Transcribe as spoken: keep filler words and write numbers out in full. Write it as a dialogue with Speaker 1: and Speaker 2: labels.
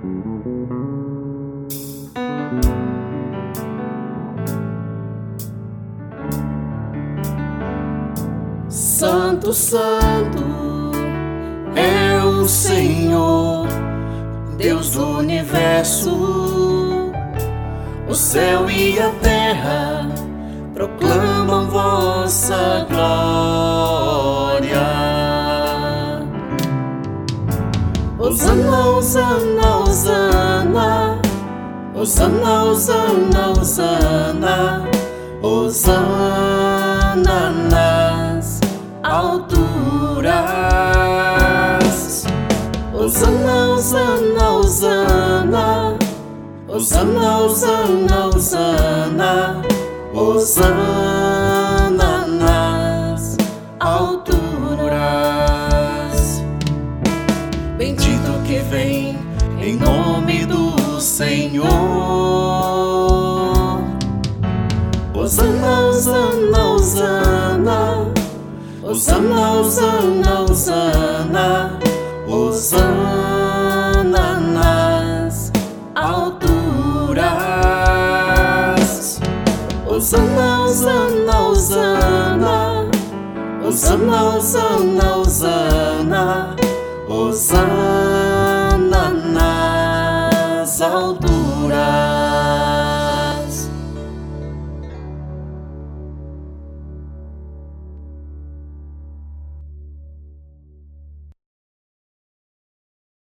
Speaker 1: Santo, Santo é o Senhor, Deus do universo. O céu e a terra proclamam vossa glória. Hosana, Hosana, Hosana, Hosana, Hosana, Hosana, Hosana nas alturas. Hosana, Hosana, Hosana, Hosana, Hosana, Hosana, Hosana nas alturas. Bendito que vem em nome do Senhor. Hosana, Hosana, Hosana, Hosana, Hosana, Hosana, Hosana nas alturas. Hosana, Hosana, Hosana, Hosana, Hosana, Hosana, Hosana nas alturas.